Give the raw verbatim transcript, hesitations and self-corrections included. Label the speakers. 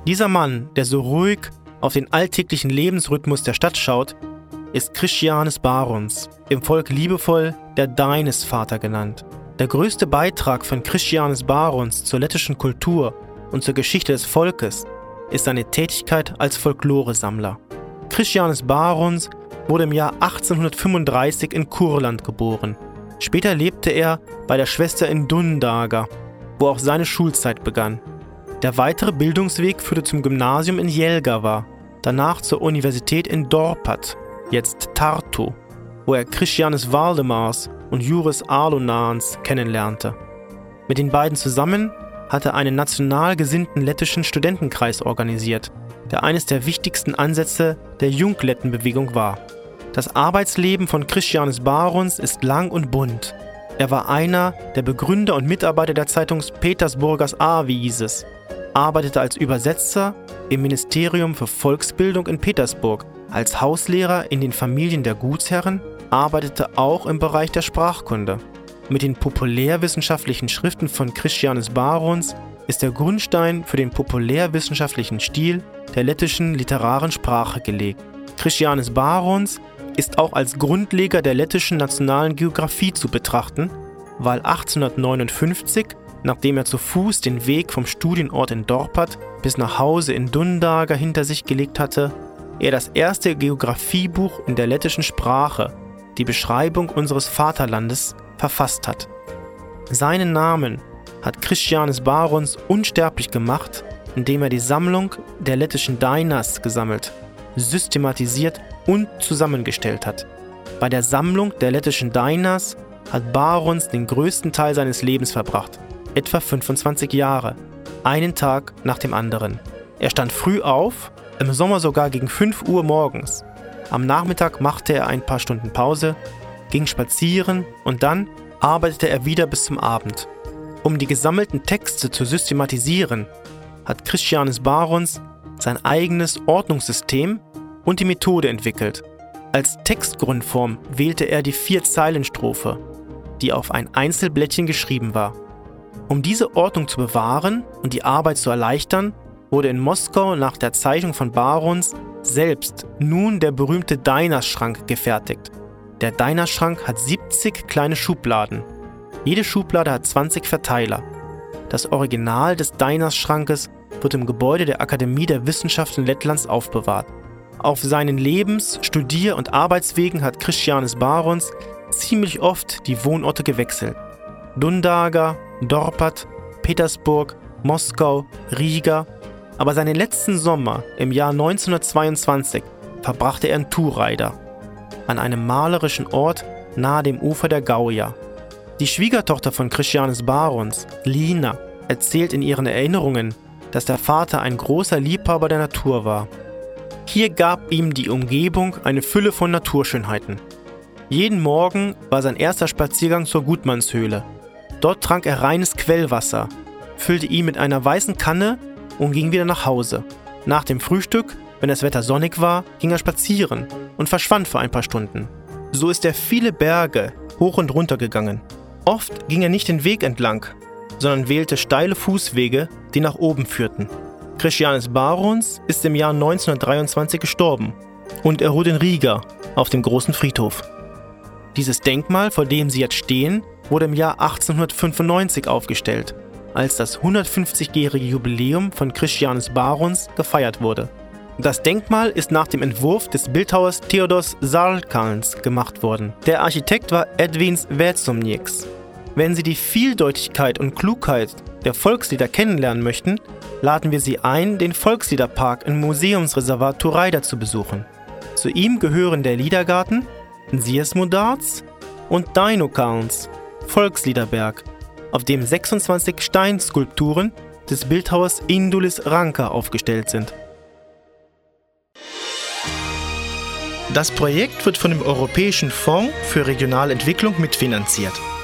Speaker 1: Dieser Mann, der so ruhig auf den alltäglichen Lebensrhythmus der Stadt schaut, ist Krišjānis Bārons, im Volk liebevoll der Dainis-Vater genannt. Der größte Beitrag von Krišjānis Bārons zur lettischen Kultur und zur Geschichte des Volkes ist seine Tätigkeit als Folkloresammler. Krišjānis Bārons wurde im Jahr achtzehnhundertfünfunddreißig in Kurland geboren. Später lebte er bei der Schwester in Dundaga, wo auch seine Schulzeit begann. Der weitere Bildungsweg führte zum Gymnasium in Jelgava, danach zur Universität in Dorpat, jetzt Tartu, wo er Krišjānis Valdemārs und Juris Ārlunāns kennenlernte. Mit den beiden zusammen hat er einen national gesinnten lettischen Studentenkreis organisiert, der eines der wichtigsten Ansätze der Junglettenbewegung war. Das Arbeitsleben von Krišjānis Bārons ist lang und bunt. Er war einer der Begründer und Mitarbeiter der Zeitung Pētersburgas Avīzes, arbeitete als Übersetzer im Ministerium für Volksbildung in Petersburg, als Hauslehrer in den Familien der Gutsherren, arbeitete auch im Bereich der Sprachkunde. Mit den populärwissenschaftlichen Schriften von Krišjānis Bārons ist der Grundstein für den populärwissenschaftlichen Stil der lettischen literaren Sprache gelegt. Krišjānis Bārons ist auch als Grundleger der lettischen nationalen Geographie zu betrachten, weil achtzehnhundertneunundfünfzig, nachdem er zu Fuß den Weg vom Studienort in Dorpat bis nach Hause in Dundaga hinter sich gelegt hatte, er das erste Geographiebuch in der lettischen Sprache, die Beschreibung unseres Vaterlandes, verfasst hat. Seinen Namen hat Krišjānis Bārons unsterblich gemacht, indem er die Sammlung der lettischen Dainas gesammelt, systematisiert und zusammengestellt hat. Bei der Sammlung der lettischen Dainas hat Bārons den größten Teil seines Lebens verbracht, etwa fünfundzwanzig Jahre, einen Tag nach dem anderen. Er stand früh auf, im Sommer sogar gegen fünf Uhr morgens. Am Nachmittag machte er ein paar Stunden Pause, ging spazieren und dann arbeitete er wieder bis zum Abend. Um die gesammelten Texte zu systematisieren, hat Krišjānis Bārons sein eigenes Ordnungssystem und die Methode entwickelt. Als Textgrundform wählte er die Vier-Zeilen-Strophe, die auf ein Einzelblättchen geschrieben war. Um diese Ordnung zu bewahren und die Arbeit zu erleichtern, wurde in Moskau nach der Zeichnung von Bārons selbst nun der berühmte Dainas-Schrank gefertigt. Der Dainas-Schrank hat siebzig kleine Schubladen. Jede Schublade hat zwanzig Verteiler. Das Original des Dainas-Schrankes wird im Gebäude der Akademie der Wissenschaften Lettlands aufbewahrt. Auf seinen Lebens-, Studier- und Arbeitswegen hat Krišjānis Bārons ziemlich oft die Wohnorte gewechselt. Dundaga, Dorpat, Petersburg, Moskau, Riga. Aber seinen letzten Sommer im Jahr neunzehnhundertzweiundzwanzig verbrachte er in Turejda, an einem malerischen Ort nahe dem Ufer der Gauja. Die Schwiegertochter von Krišjānis Bārons, Lina, erzählt in ihren Erinnerungen, dass der Vater ein großer Liebhaber der Natur war. Hier gab ihm die Umgebung eine Fülle von Naturschönheiten. Jeden Morgen war sein erster Spaziergang zur Gutmannshöhle. Dort trank er reines Quellwasser, füllte ihn mit einer weißen Kanne und ging wieder nach Hause. Nach dem Frühstück, wenn das Wetter sonnig war, ging er spazieren und verschwand für ein paar Stunden. So ist er viele Berge hoch und runter gegangen. Oft ging er nicht den Weg entlang, sondern wählte steile Fußwege, die nach oben führten. Krišjānis Bārons ist im Jahr neunzehnhundertdreiundzwanzig gestorben und er ruht in Riga auf dem großen Friedhof. Dieses Denkmal, vor dem Sie jetzt stehen, wurde im Jahr achtzehnhundertfünfundneunzig aufgestellt, als das hundertfünfzigjährige Jubiläum von Krišjānis Bārons gefeiert wurde. Das Denkmal ist nach dem Entwurf des Bildhauers Theodos Zārkāns gemacht worden. Der Architekt war Edvīns Vecumnieks. Wenn Sie die Vieldeutigkeit und Klugheit der Volkslieder kennenlernen möchten, laden wir Sie ein, den Volksliederpark im Museumsreservat Turejda zu besuchen. Zu ihm gehören der Liedergarten, Dziesmu dārds und Dainu-kalns, Volksliederberg, auf dem sechsundzwanzig Steinskulpturen des Bildhauers Indulis Ranka aufgestellt sind. Das Projekt wird von dem Europäischen Fonds für regionale Entwicklung mitfinanziert.